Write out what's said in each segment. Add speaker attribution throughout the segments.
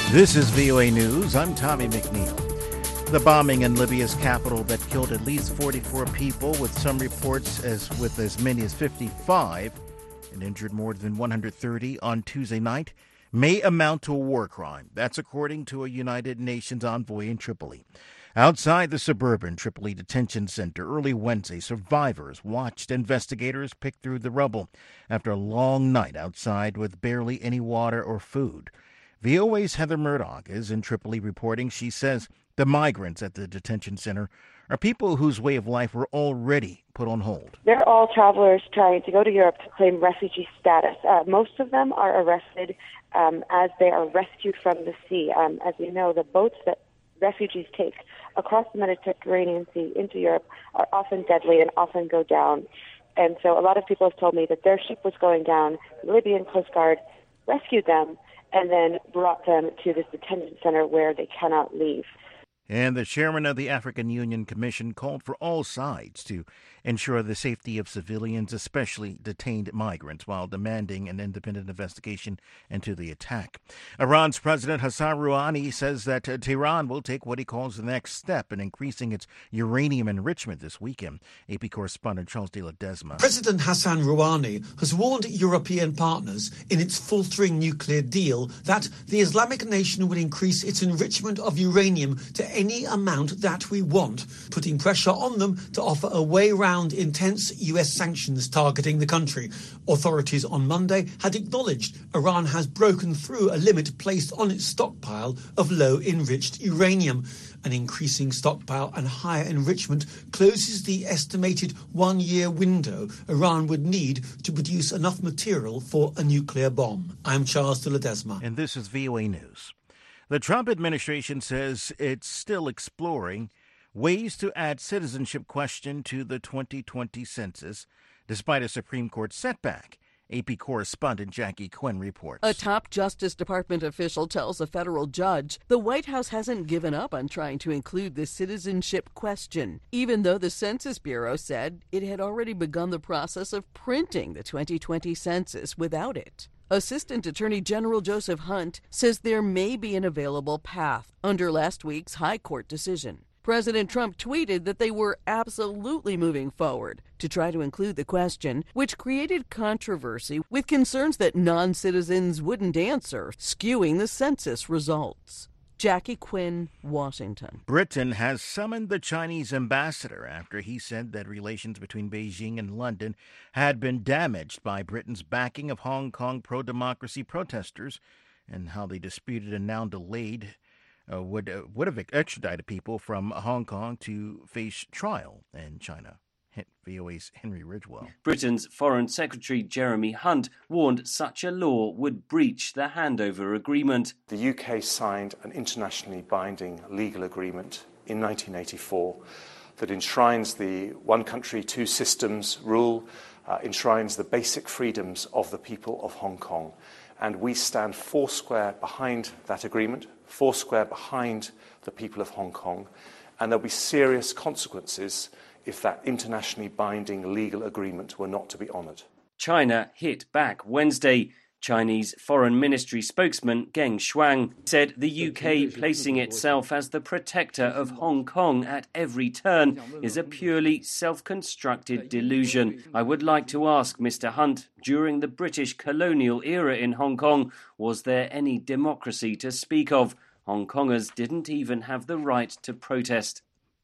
Speaker 1: This is VOA News. I'm Tommy McNeil. The bombing in Libya's capital that killed at least 44 people, with some reports with as many as 55, and injured more than 130 on Tuesday night, may amount to a war crime. That's according to a United Nations envoy in Tripoli. Outside the suburban Tripoli detention center early Wednesday, survivors watched investigators pick through the rubble after a long night outside with barely any water or food. VOA's Heather Murdoch is in Tripoli reporting. She says the migrants at the detention center are people whose way of life were already put on hold.
Speaker 2: They're all travelers trying to go to Europe to claim refugee status. Most of them are arrested as they are rescued from the sea. As you know, the boats that refugees take across the Mediterranean Sea into Europe are often deadly and often go down. And so a lot of people have told me that their ship was going down. The Libyan Coast Guard rescued them and then brought them to this detention center where they cannot leave.
Speaker 1: And the chairman of the African Union Commission called for all sides to ensure the safety of civilians, especially detained migrants, while demanding an independent investigation into the attack. Iran's President Hassan Rouhani says that Tehran will take what he calls the next step in increasing its uranium enrichment this weekend. AP correspondent Charles de Ledesma.
Speaker 3: President Hassan Rouhani has warned European partners in its faltering nuclear deal that the Islamic nation will increase its enrichment of uranium to any amount that we want, putting pressure on them to offer a way round intense US sanctions targeting the country. Authorities on Monday had acknowledged Iran has broken through a limit placed on its stockpile of low-enriched uranium. An increasing stockpile and higher enrichment closes the estimated one-year window Iran would need to produce enough material for a nuclear bomb. I'm Charles de Ledesma.
Speaker 1: And this is VOA News. The Trump administration says it's still exploring ways to add citizenship question to the 2020 census, despite a Supreme Court setback. AP correspondent Jackie Quinn reports.
Speaker 4: A top Justice Department official tells a federal judge the White House hasn't given up on trying to include the citizenship question, even though the Census Bureau said it had already begun the process of printing the 2020 census without it. Assistant Attorney General Joseph Hunt says there may be an available path under last week's high court decision. President Trump tweeted that they were absolutely moving forward to try to include the question, which created controversy with concerns that non-citizens wouldn't answer, skewing the census results. Jackie Quinn, Washington.
Speaker 1: Britain has summoned the Chinese ambassador after he said that relations between Beijing and London had been damaged by Britain's backing of Hong Kong pro-democracy protesters, and how they disputed and now delayed would have extradited people from Hong Kong to face trial in China. VOA's Henry Ridgewell.
Speaker 5: Britain's Foreign Secretary Jeremy Hunt warned such a law would breach the handover agreement.
Speaker 6: The UK signed an internationally binding legal agreement in 1984 that enshrines the one country, two systems rule, enshrines the basic freedoms of the people of Hong Kong. And we stand foursquare behind that agreement, foursquare behind the people of Hong Kong, and there'll be serious consequences if that internationally binding legal agreement were not to be honoured.
Speaker 5: China hit back Wednesday. Chinese Foreign Ministry spokesman Geng Shuang said the UK placing itself as the protector of Hong Kong at every turn is a purely self-constructed delusion. I would like to ask Mr. Hunt, during the British colonial era in Hong Kong, was there any democracy to speak of? Hong Kongers didn't even have the right to protest.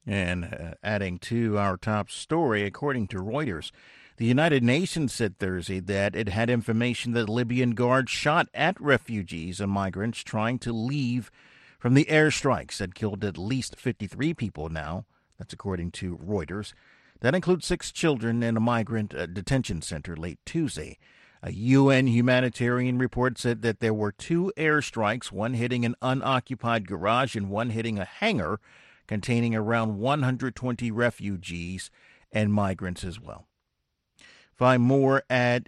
Speaker 1: And adding to our top story, according to Reuters, the United Nations said Thursday that it had information that Libyan guards shot at refugees and migrants trying to leave from the airstrikes that killed at least 53 people now. That's according to Reuters. That includes 6 children in a migrant detention center late Tuesday. A UN humanitarian report said that there were 2 airstrikes, one hitting an unoccupied garage and one hitting a hangar containing around 120 refugees and migrants as well. Find more at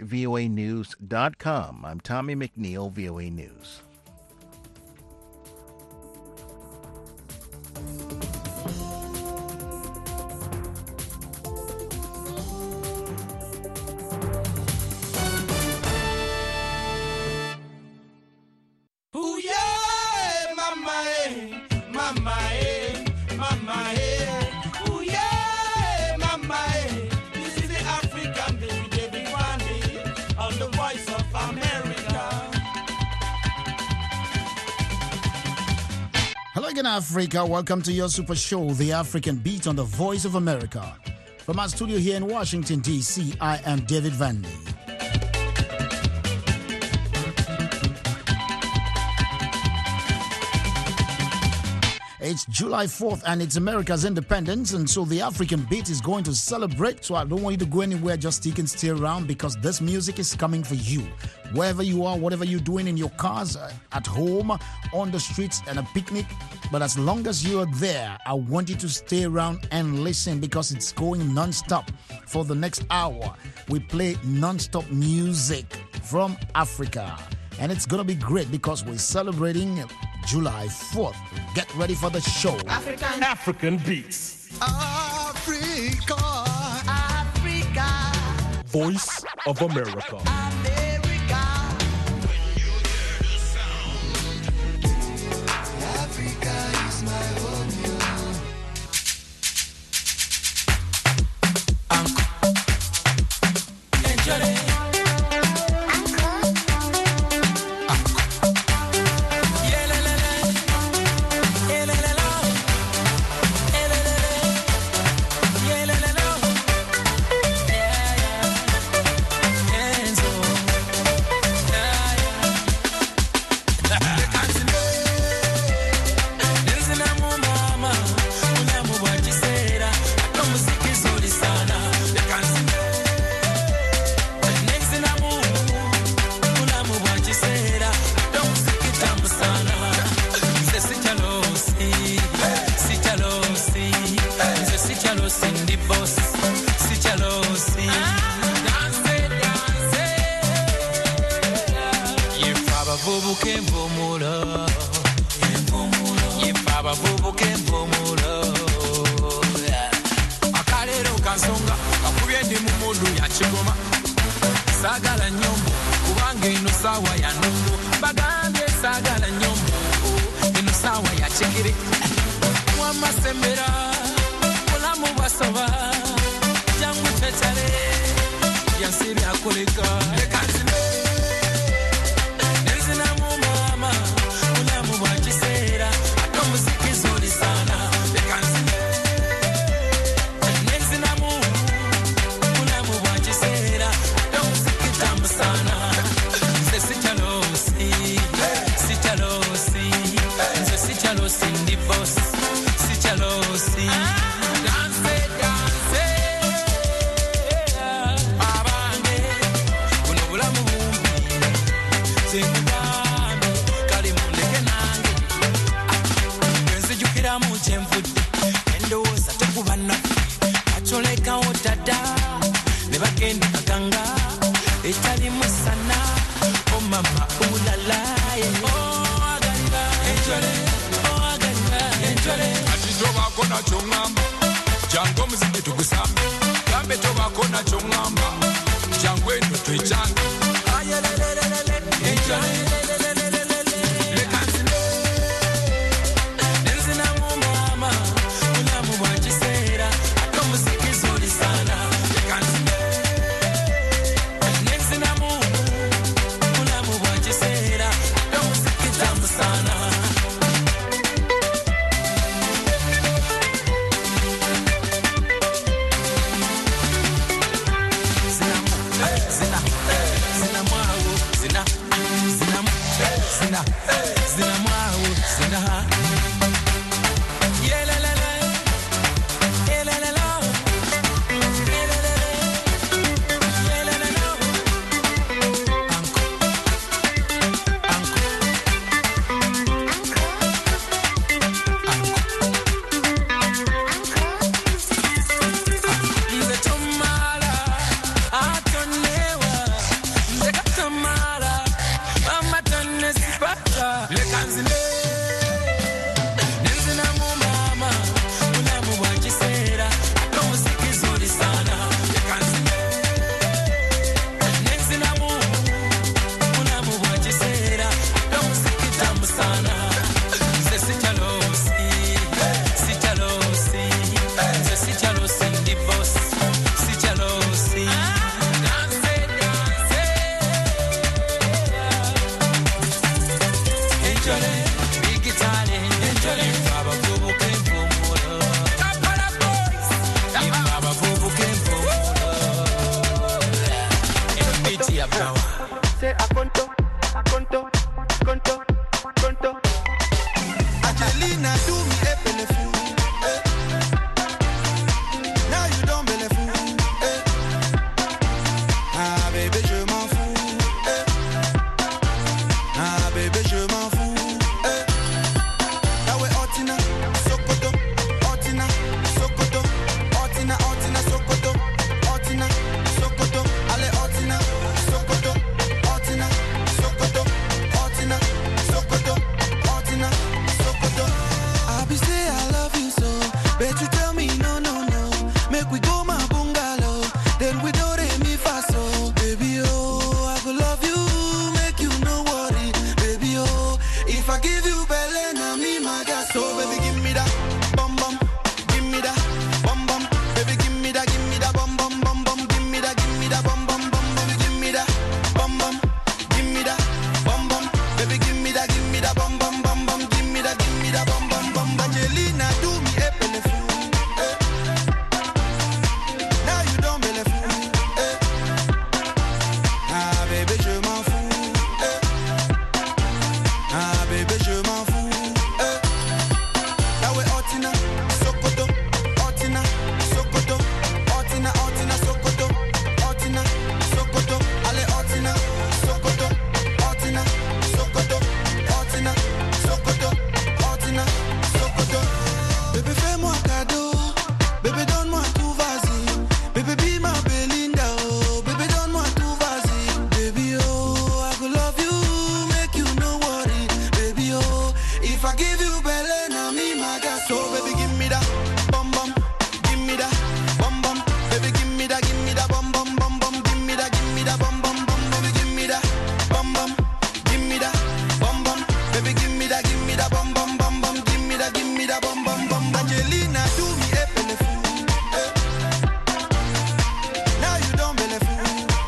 Speaker 1: voanews.com. I'm Tommy McNeil, VOA News.
Speaker 7: mama, mama, ooh yeah, mama, this is the African baby, David Wandy, on the Voice of America.
Speaker 8: Hello again, Africa. Welcome to your super show, The African Beat on the Voice of America. From our studio here in Washington, D.C., I am David Vandy. It's July 4th and it's America's independence, and so the African Beat is going to celebrate. So I don't want you to go anywhere, just stick and stay around because this music is coming for you. Wherever you are, whatever you're doing in your cars, at home, on the streets, and a picnic. But as long as you're there, I want you to stay around and listen because it's going non-stop. For the next hour, we play non-stop music from Africa. And it's going to be great because we're celebrating July 4th. Get ready for the show.
Speaker 7: African Beats.
Speaker 9: Africa.
Speaker 7: Voice of America.
Speaker 9: Sagala nyombo kubange ino sawa ya numbo bagambye sagala nyombo ino sawa ya chikiri wama sembera mulamu basoba jangu tetale yansiri akoleka lekanzime nenzina mu mama mulamu bwakisera atomuziki zoli sana lekanzime nenzina mu mulamu bwakisera sana sitalosi ndi boss sitalosi dance abange kuno bulamu bumbi sengugambe kali mundeke nange nzijukira mu kyenvudde endowooza tekuba naffe acolekawo dada ne bagenda kaganga etali musana oh mama ulalaye oh agalira enjole ati tobako nakyo ngamba jangu omuziki tugusambe gambe tobako nakyo ngamba jangu eno twecyange ayelelelele enjole lekanzine nenzina mu mama ulamu bwa kiseera ate omuziki zoli sana lekanzine
Speaker 7: Angelina, do me a benefit. Now you don't benefit. Ah, baby, je m'en fous. Ah, baby, je m'en fous. Now we're Otina, Sokoto, Otina, Sokoto, Otina, Otina, Sokoto, Otina, Sokoto, Ale Otina, Sokoto, Otina, Sokoto, Otina, Sokoto, Otina, Sokoto. I be say I love you so, bet you tell me no, no, no. Make we go my bungalow, then we do re mi fa so. Baby oh, I go love you, make you no worry. Baby oh, if I give you belly, na me my gas. So baby give me that bum bum, give me that bum bum. Baby give me that bum bum bum bum. Give me that bum bum bum. Baby give me that bum bum, give me that bum bum. Baby give me that bum bum bum bum. Give me that bum bum bum. Angelina, do me a benefit. Now you don't benefit. Ah baby je m'en fous. Ah baby je m'en fous. Now we're Otina, Sokoto, Otina, Sokoto, Otina, Otina, Sokoto, Otina, Sokoto, Ale Otina, Sokoto, Otina, Sokoto, Otina, Sokoto, Otina, Sokoto. Bébé fais-moi cadeau, bébé donne-moi tout vas-y. Bébé be my Belinda, oh, bébé donne-moi tout vas-y. Baby oh, I go love you, make you no worry. Baby oh, if I give you belly, na me my gas. So baby give me that bum bum, give me that bum bum. Baby give me that bum bum bum bum. Give me that bum bum bum. Baby give me that bum bum, give me that bum bum. Baby give me that bum bum bum bum. Give me that bum bum bum. Angelina, do me a benefit. Now you don't benefit.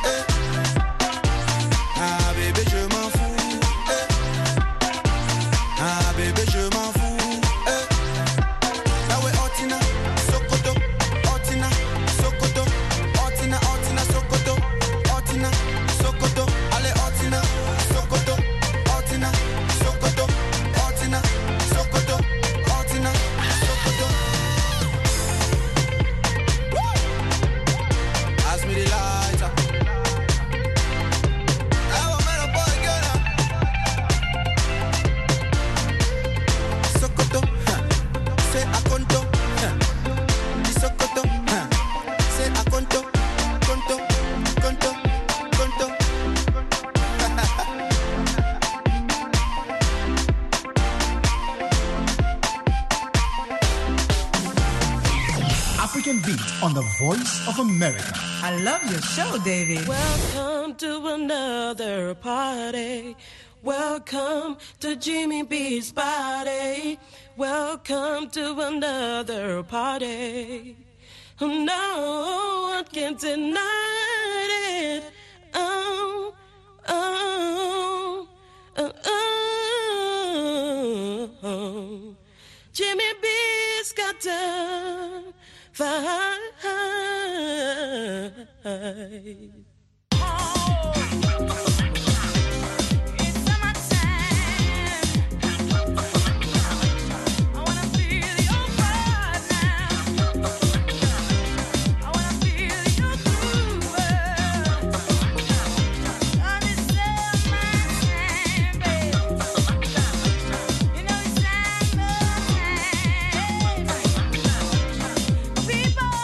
Speaker 7: Ah baby je m'en fous. Ah baby je m'en fous. Now we're Otina, Sokoto, Otina, Sokoto, Otina, Otina, Sokoto, Otina, Sokoto, Ale Otina, Sokoto, Otina, Sokoto, Otina, Sokoto, Otina, Sokoto. Ask me the lighter. I want me to boy girl. Sokoto, say akonto, di Sokoto, say akonto, konto, konto, konto.
Speaker 8: African Beat on the Voice of America.
Speaker 10: I love your show, David.
Speaker 11: Welcome to another party. Welcome to Jimmy B's party. Welcome to another party. No one can deny it. Oh, oh, oh, oh. Jimmy B's got to fight.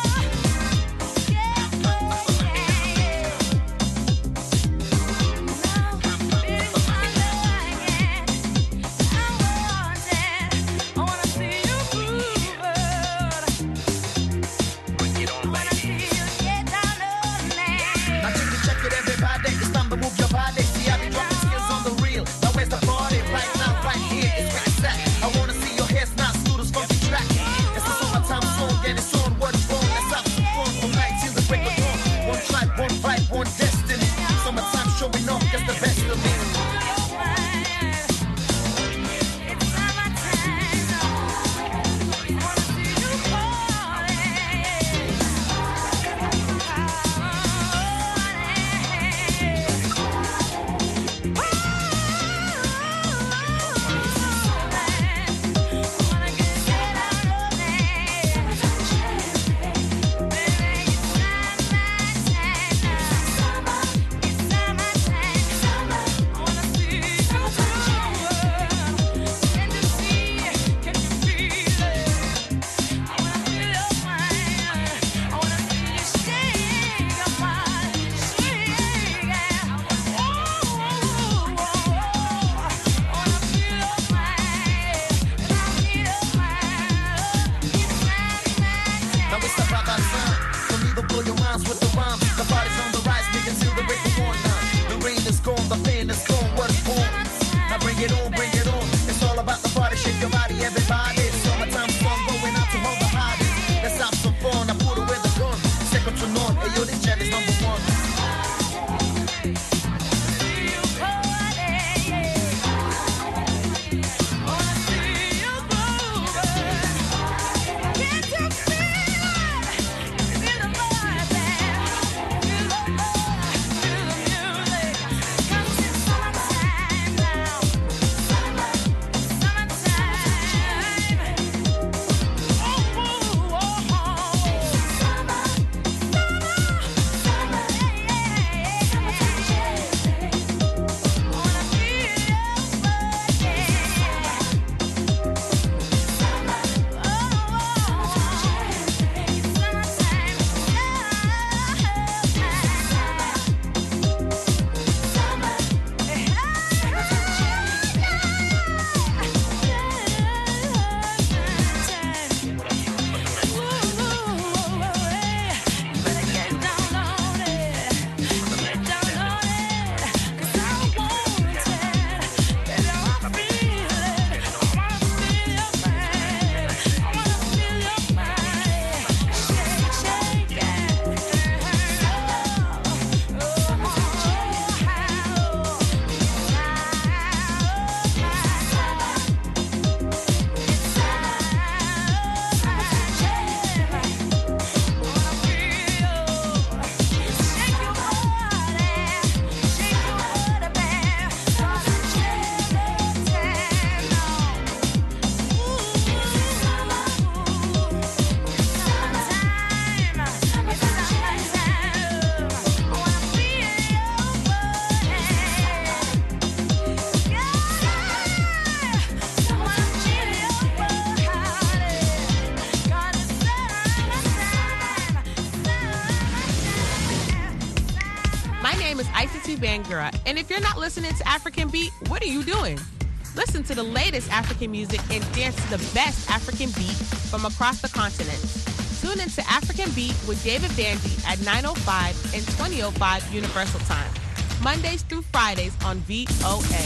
Speaker 7: People, yeah.
Speaker 12: Debbie Bangura, and if you're not listening to African Beat, what are you doing? Listen to the latest African music and dance to the best African beat from across the continent. Tune into African Beat with David Bandy at 9:05 and 20:05 Universal Time, Mondays through Fridays on VOA.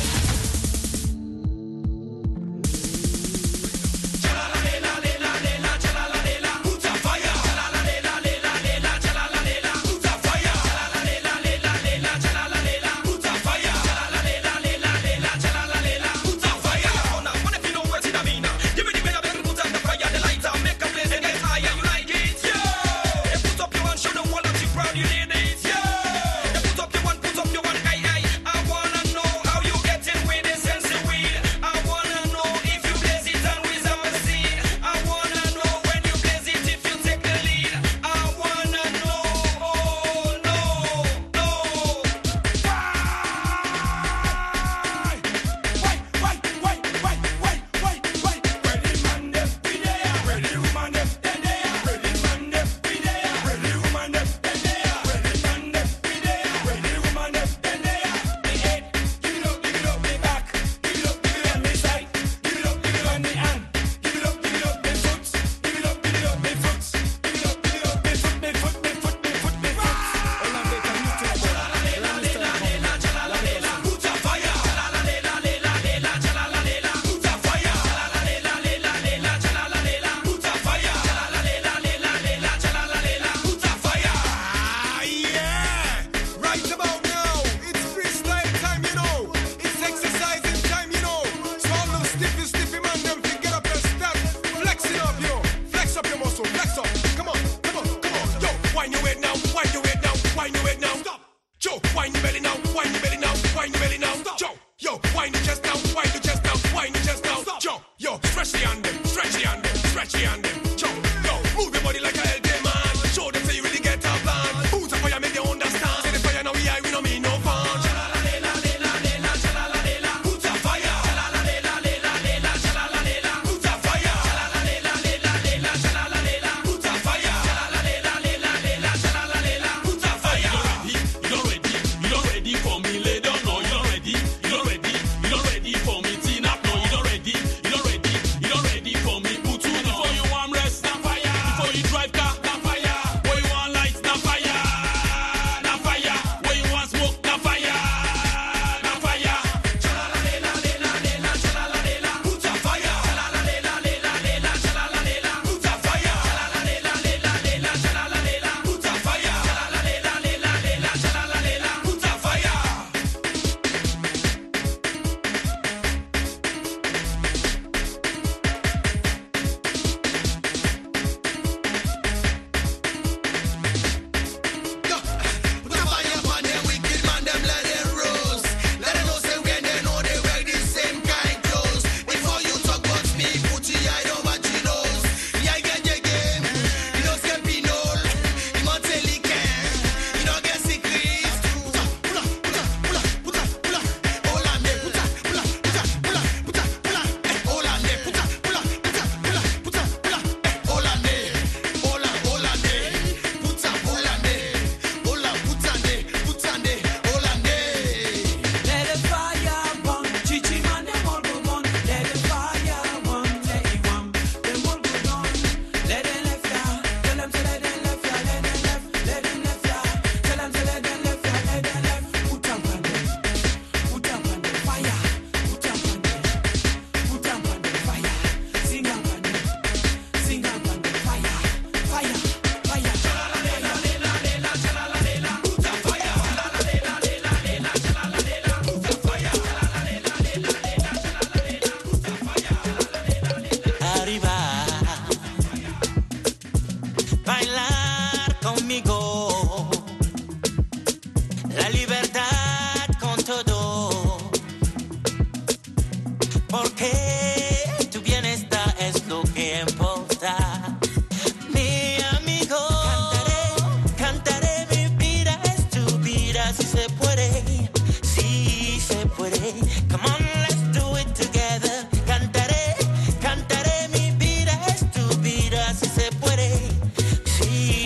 Speaker 13: Sí,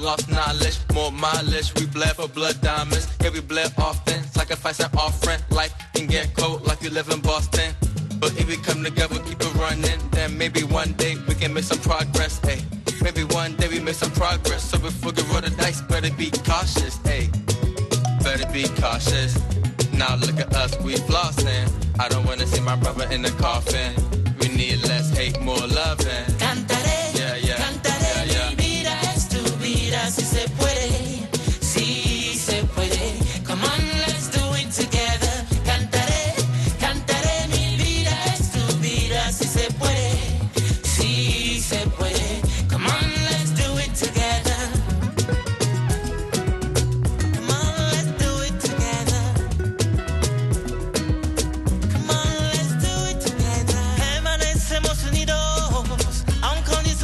Speaker 13: lost knowledge, more mileage. We bled for blood diamonds. Yeah, we bled often. Sacrifice an offering. Life can get cold like you live in Boston. But if we come together, keep it running, then maybe one day we can make some progress, ayy. Maybe one day we make some progress. So before we roll the dice, better be cautious, ayy. Better be cautious. Now look at us, we flossing. I don't wanna see my brother in the coffin. We need less hate, more loving.
Speaker 11: Cantaré,
Speaker 13: yeah, yeah,
Speaker 11: cantaré,
Speaker 13: yeah, yeah.
Speaker 11: Mi vida es tu vida, si se puede, si se puede. Come on, let's do it together. Cantaré, cantaré, mi vida es tu vida, si se puede, si se puede. Come on, let's do it together. Come on, let's do it together. Come on, let's do it together. Permanecemos unidos, aun con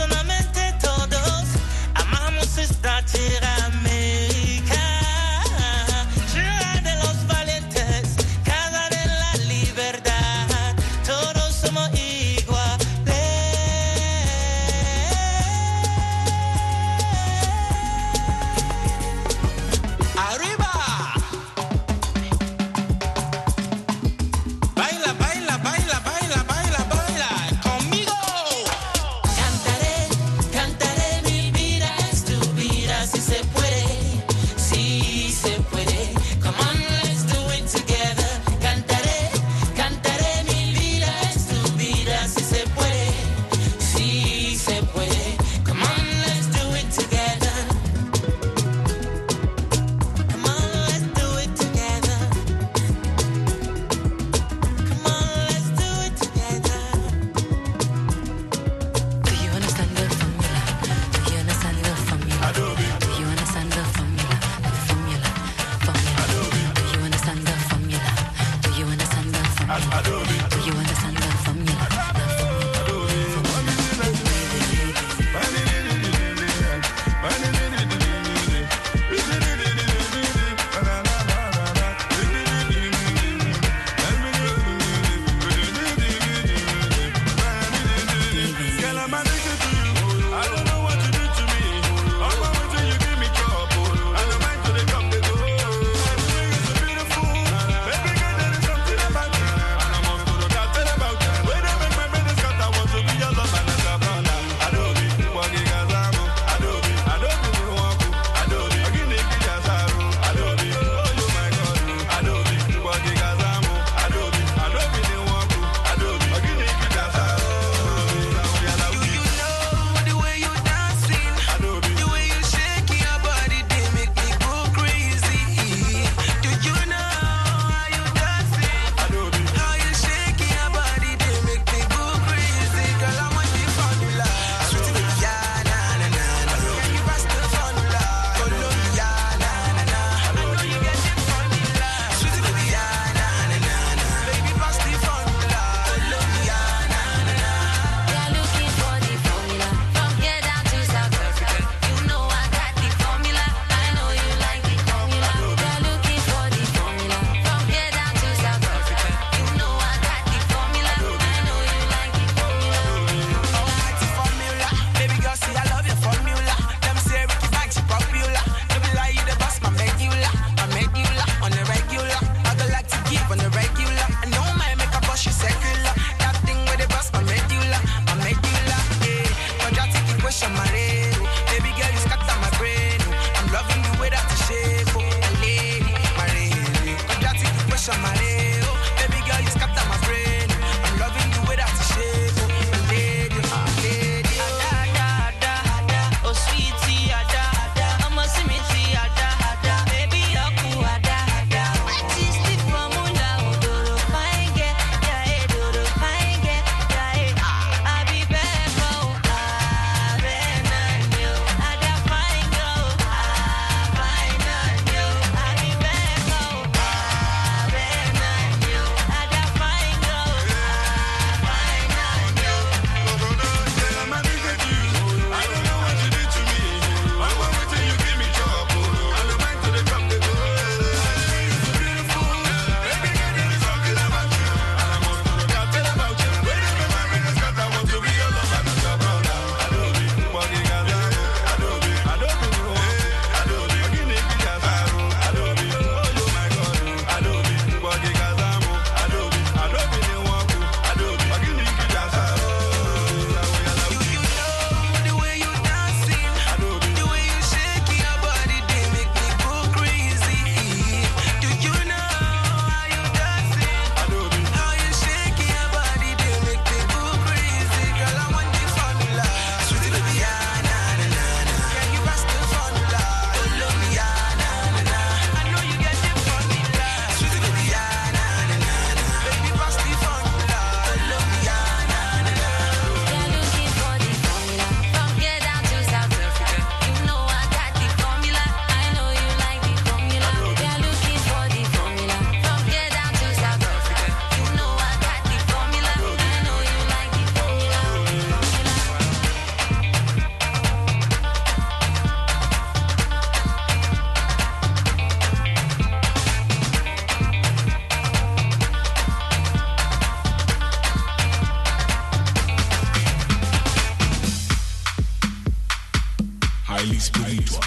Speaker 9: espiritual.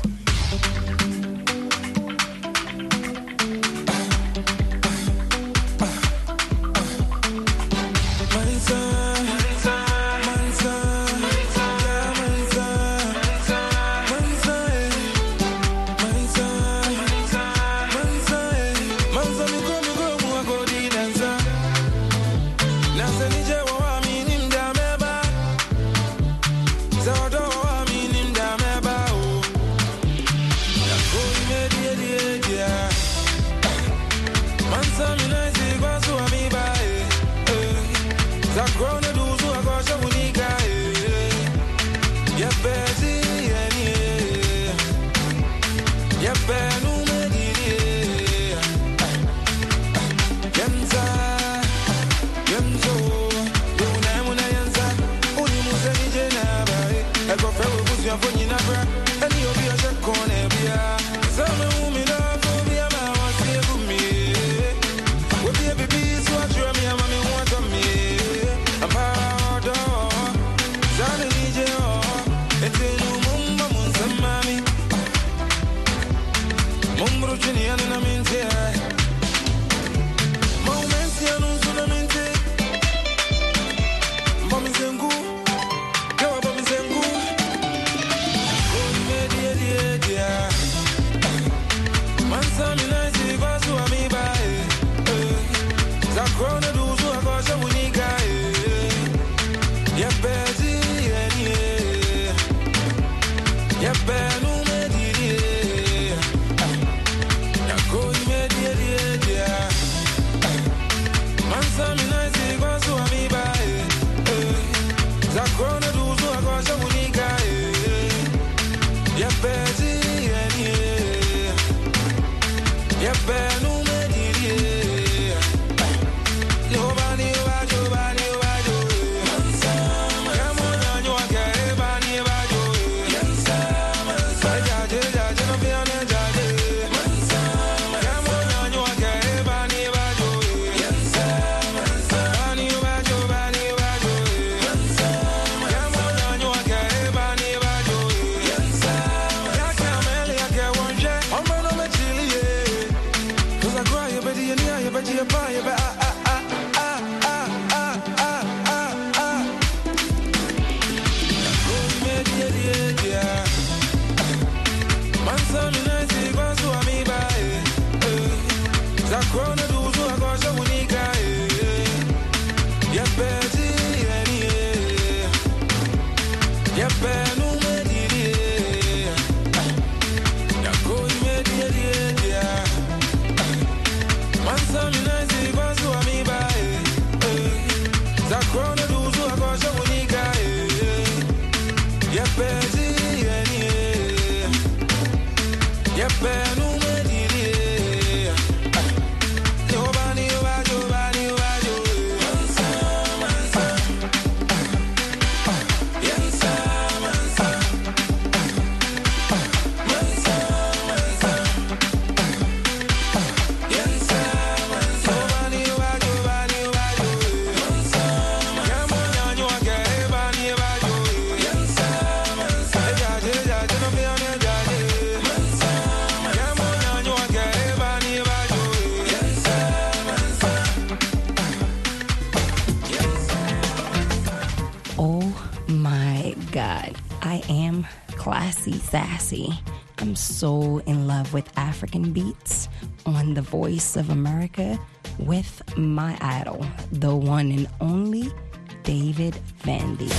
Speaker 14: Sassy. I'm so in love with African beats on The Voice of America with my idol, the one and only David Vandy.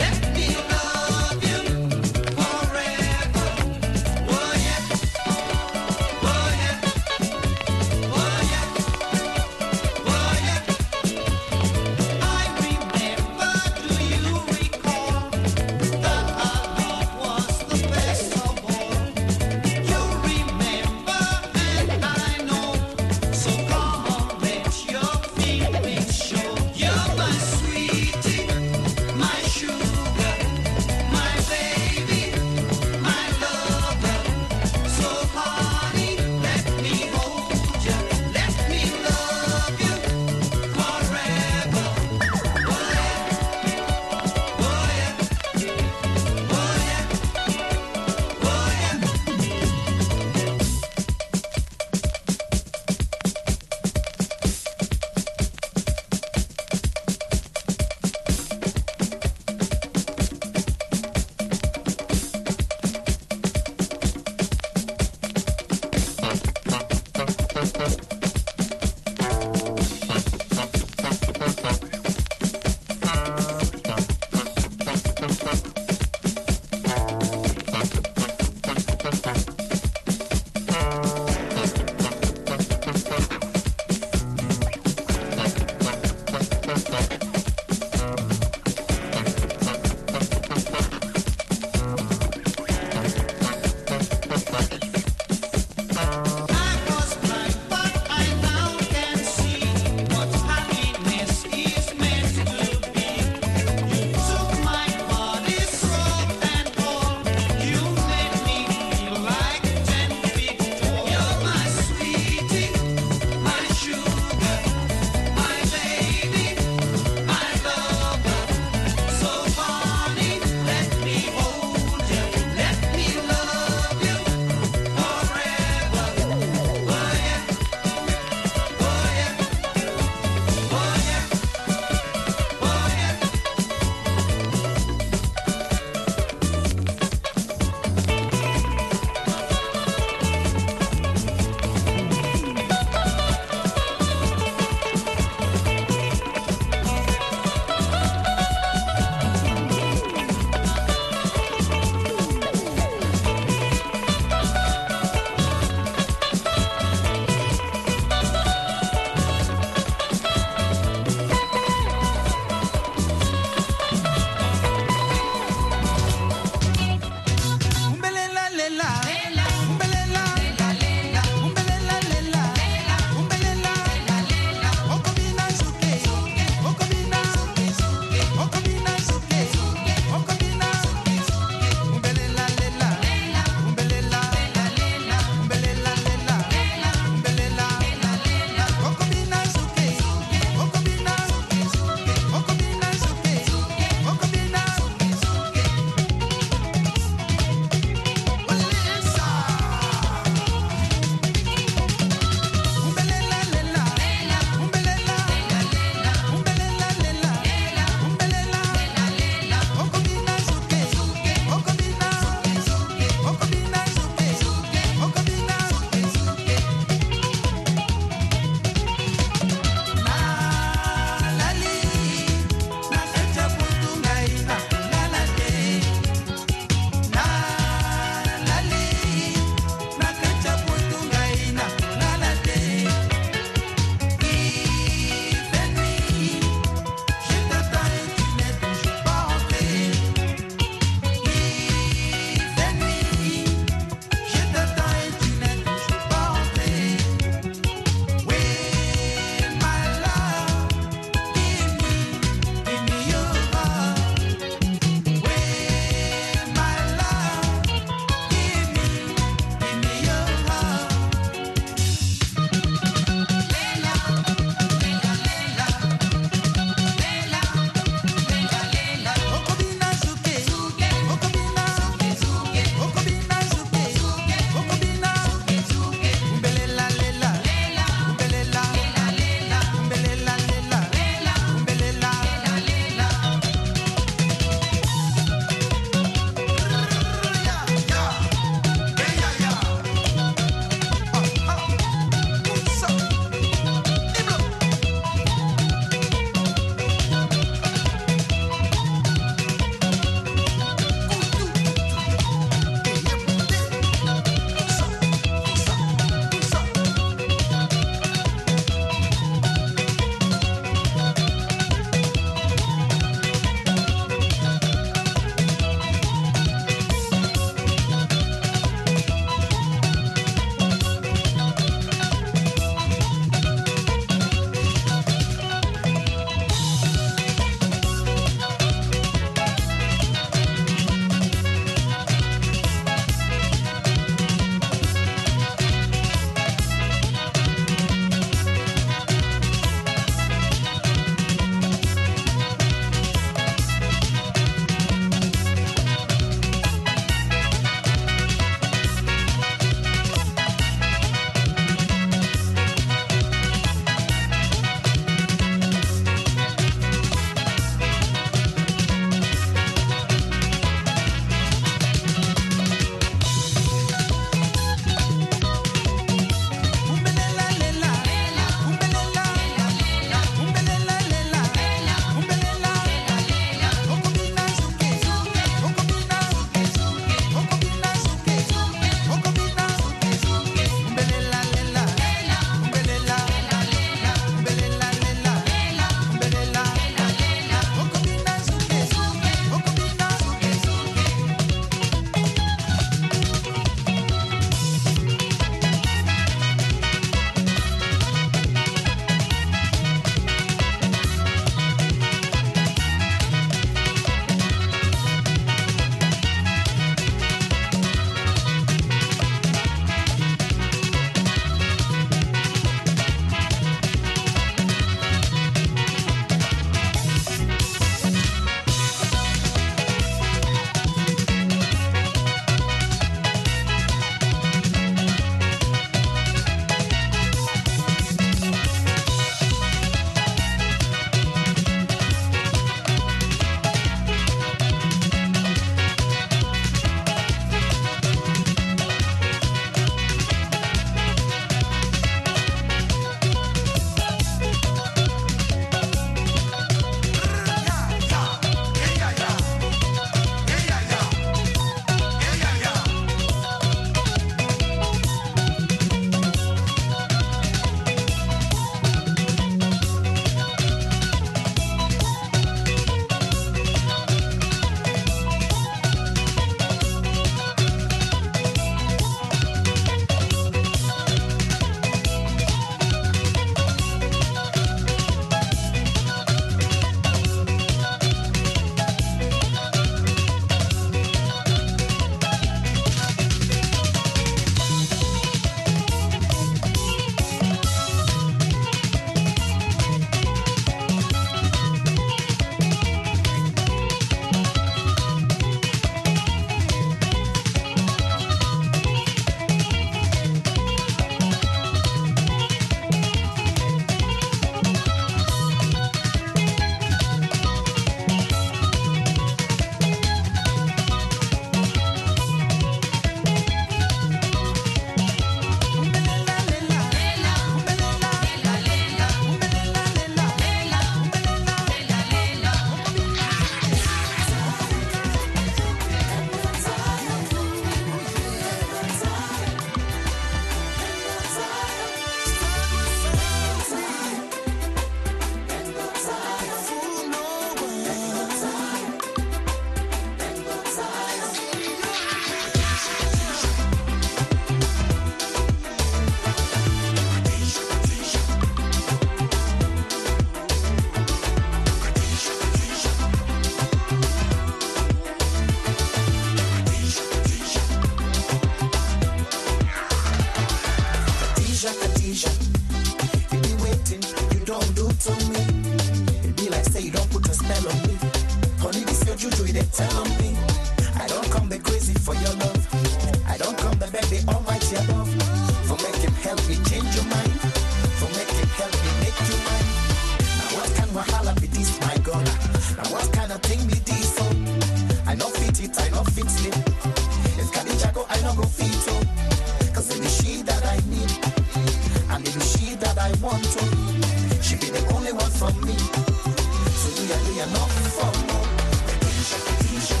Speaker 15: Khadija. You be waiting, you don't do to me. It be like say you don't put a spell on me. Honey, this your juju, they tell on me. I don't come the crazy for your love. I don't come the beg the almighty above. For make him help me change your mind. For make him help me make you mine. Now what kind of wahala be this, my God? Now what kind of thing be this, oh? I know fit it, I know fit sleep. If Khadija go, I know go fit, oh. Cause it is she that I need. And it is she that I want to. She be the only one from me. So do you not for more? Khadija, Khadija.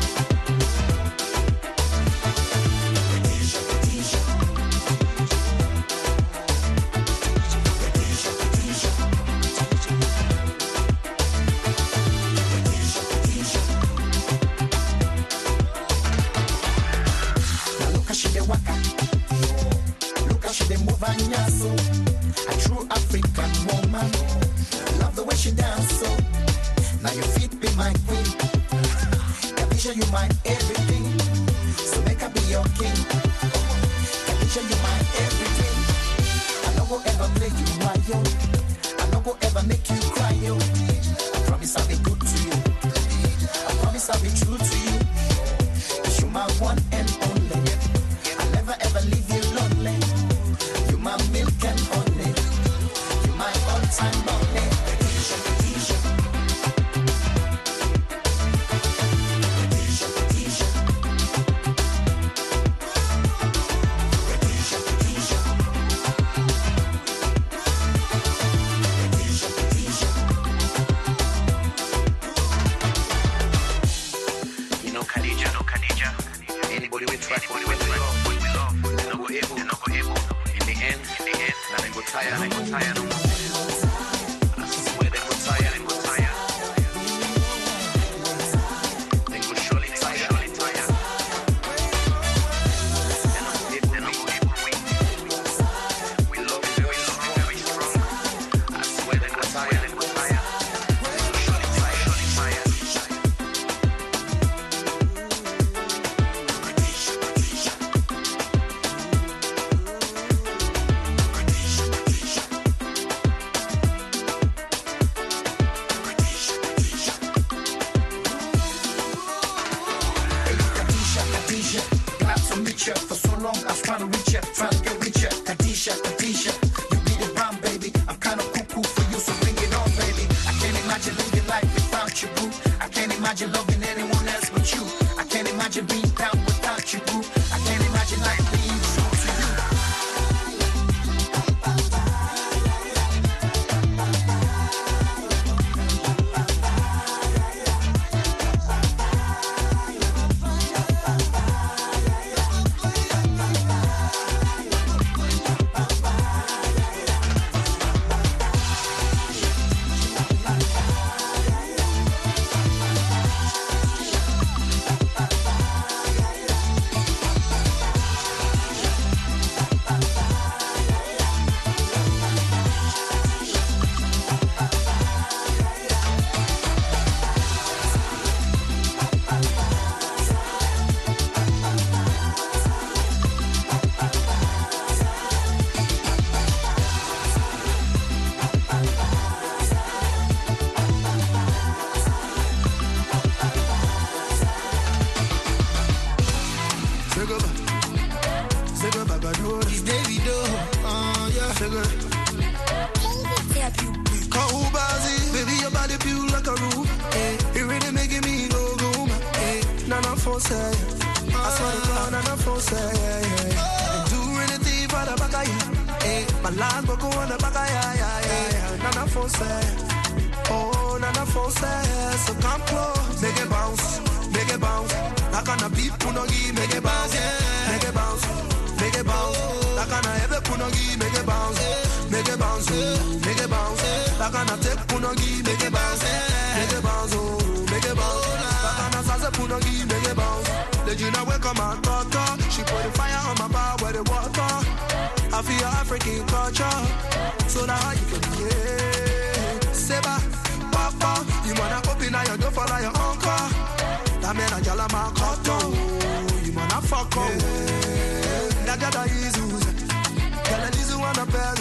Speaker 15: A true African woman. Love the way she dance so. Now your feet be my queen. Khadija, you my everything. So make her be your king. Khadija, you my everything. I no go ever play you right, yo. I no go ever make you cry, yo. I promise I'll be good to you. I promise I'll be true to you. 'Cause you my one and only. I'll never ever leave you lonely. My milk and honey, you're my all-time money. Khadija, Khadija. Khadija, Khadija. Khadija, Khadija. Khadija, Khadija. You know Khadija, anybody with try, anybody with love, they no go able, In the end, now they go tired no more. I swear they go tired. They go surely tired. They no go able. We love it very strong. I swear they go tired. They go surely tired. For so long, I was trying to reach you, trying to get with you. Khadija, you be the bomb, baby. I'm kind of cuckoo for you, so bring it on, baby. I can't imagine living life without you, boo. I can't imagine loving anyone else but you. I can't imagine being down without you, boo. I can't imagine life being true to you. So come close, make it bounce. Like on a beat, punogi, make it bounce. Make it bounce. Like on a heavy punogi, make it bounce. Make it bounce. Like on a take punogi, make it bounce. Make it bounce. Like on a salsa punogi, make it bounce. The Gina will come out, she put the fire on my bar where the water. I feel African culture, so now you can hear. Seba, Papa, you wanna open up your door for like your uncle. That man a jala ma koto, you wanna fuck up. That got a izu, tell a izu wanna beg.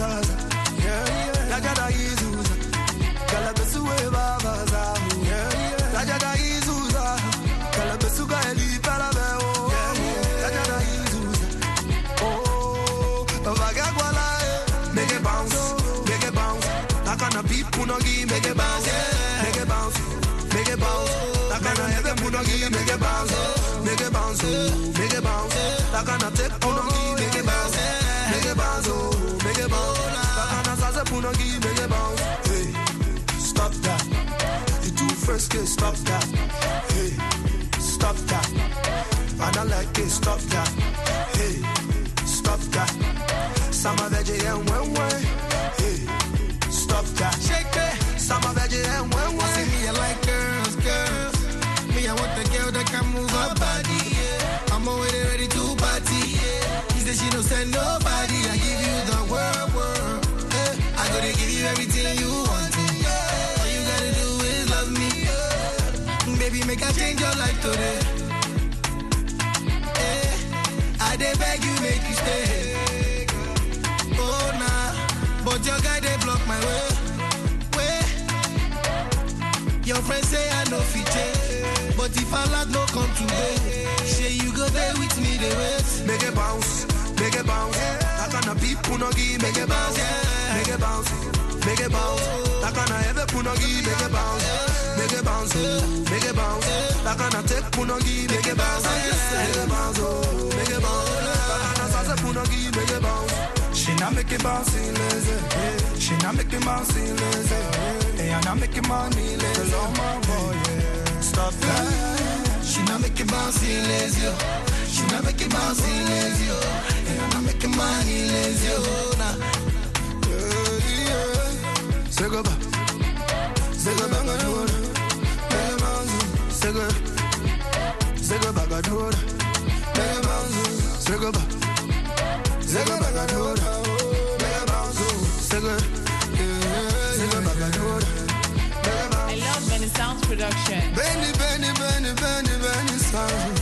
Speaker 7: Tajada Izuza, Kalabesuwe Baba Zamu, Tajada Izuza, Kalabesuga Eli Palabeo, Tajada Izuza, oh, Vagagwala, make it bounce, make it bounce. Nakana beat Punogi, make it bounce, make it bounce, make it bounce. Nakana Eve Punogi, make it bounce, make it bounce, make it bounce. Nakana take Punogi, make it bounce, make it bounce, make it bounce. Nakana Zaza Punogi, make it bounce. Hey, stop that. You too frisky, stop that. Hey, stop that. I don't like it, stop that. Hey, stop that. Sama veggie and one. Hey, stop that. Shake it. Sama veggie and one. See me, I like girls. Me, I want the girl that can move her body. Yeah. I'm already ready to party. Yeah. He said she don't send nobody. I give you the world. I gotta give you everything you want. All you gotta do is love me. Baby, make I change your life today. I dey beg you, make you stay. Oh nah, but your guy they block my way. Your friends say I know fit change, but if I like no come today, say you go there with me the rest. Make it bounce, make it bounce. That kind of beat Punogi, make it bounce, make it bounce, make it bounce. That kind of heavy Punogi, make it bounce, make it bounce, make it bounce. That kind of take Punogi, make it bounce, make it bounce, make it bounce. That kind of salsa Punogi, make it bounce. She not make it bounce in lazy, she not make it bounce in lazy. Hey, I not make it money lazy, oh my boy, yeah. Stop that. She not make it bounce in lazy, she not make it bounce in lazy. Hey, I not make it money lazy, oh nah. Segaba, Segaba Gadora, Mega Bounce, Segaba Gadora, Mega Bounce, Segaba, Segaba Gadora, Mega Bounce, Segaba Gadora, Mega Bounce.
Speaker 16: I love Benny Sounds production.
Speaker 7: Benny Sounds.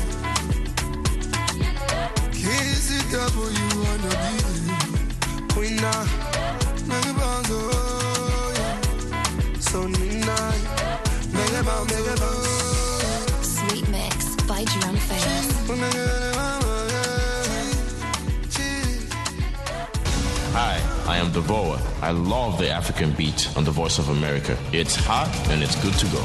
Speaker 7: KCW on the beat, Queen now, Mega Bounce, oh yeah. So Nina, Mega Bounce.
Speaker 17: Sweet Mix by Drum Face.
Speaker 18: Hi, I am Devoa. I love the African beat on the Voice of America. It's hot and it's good to go.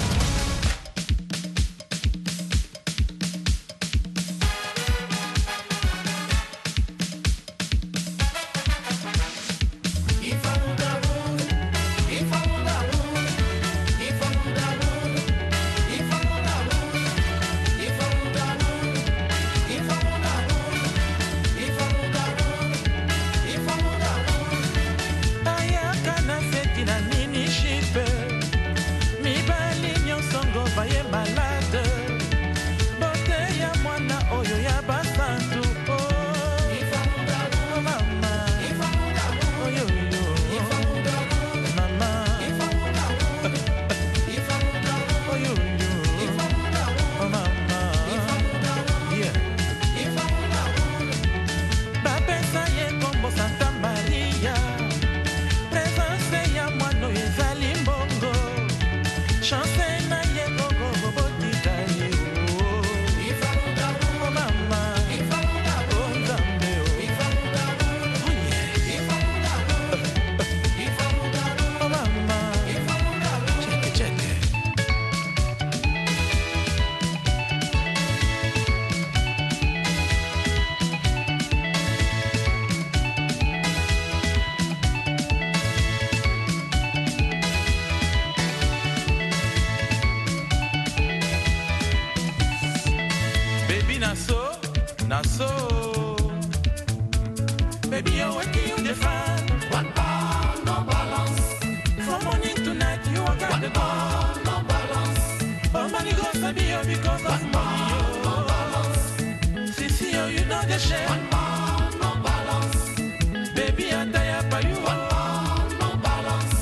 Speaker 19: Baby, you're working you define. One pound, no balance. From morning to night, you are got the pound, no balance. Oh, money goes to be you because of money, no balance. See, you know the share. One pound, no balance. Baby, I'm tired by you. One pound, no balance.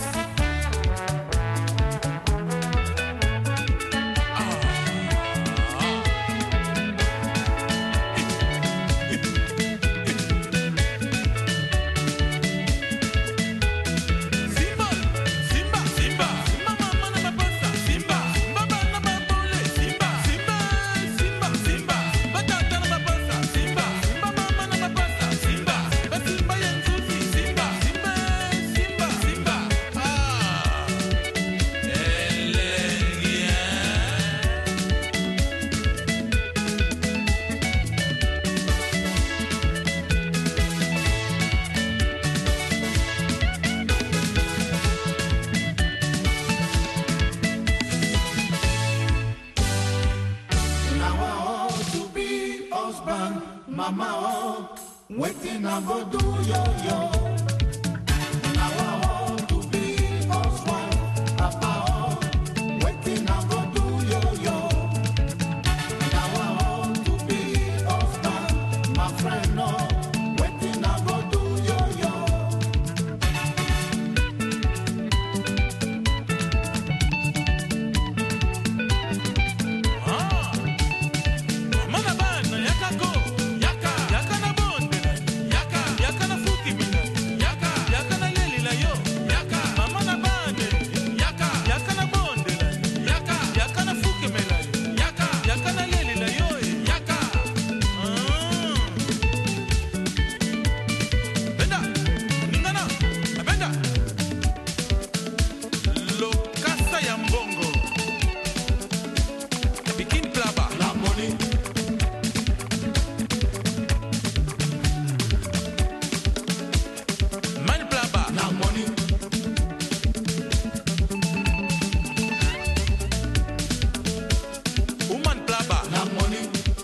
Speaker 15: Mama, oh, waiting I go do yo. Now I want to be housewife. Papa, oh, waiting I go do yo. Now I want to be husband. My friend, oh, waiting I go do yo.
Speaker 19: Mana bana yaka go, yaka na bonde, yaka na fuki mina, yaka na leli la yo, mama na bane, yaka na bonde, yaka na fuki mina, yaka na leli la yo, Benda, ningana, benda, lo casa ya mbongo, Bikin plaba, la money. Man plaba, la money. Woman plaba, la money.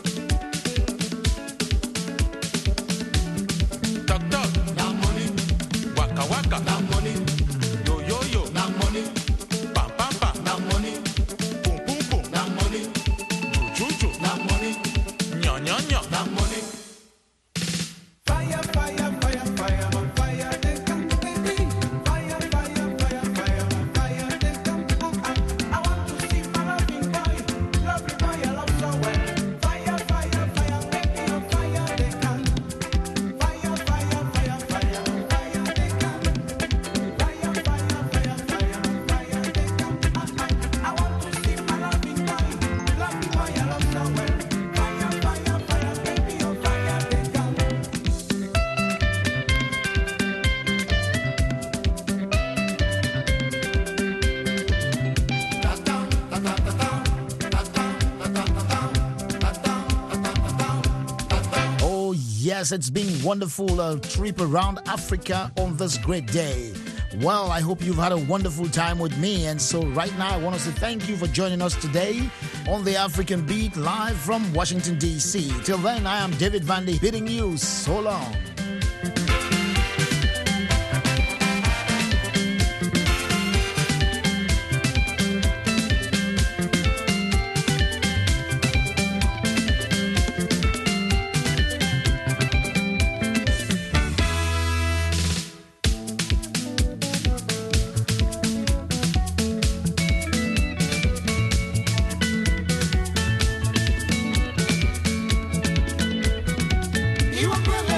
Speaker 19: Talk talk, la money. Waka waka, la money. Yo yo yo, la money. Pam pam pam, la money. Boom boom boom, la money. Juju, la money. Nya nya nya, la money.
Speaker 15: Fire, fire, fire, fire, on fire, they come to me. Fire, fire, fire, fire, on fire, they come to me. I want to see my loving boy, I love so well. Fire, fire, fire, baby, on fire, they come. Fire, fire, fire, fire, on fire, they come. Fire, fire, fire, fire, on fire, they come. I want to see my loving boy, I love so well. Fire, fire, fire, baby, on fire, they come.
Speaker 8: Oh, yes, it's been wonderful trip around Africa on this great day. Well, I hope you've had a wonderful time with me. And so right now, I want to say thank you for joining us today on the African Beat live from Washington, D.C. Till then, I am David Vandy bidding you so long.
Speaker 15: You are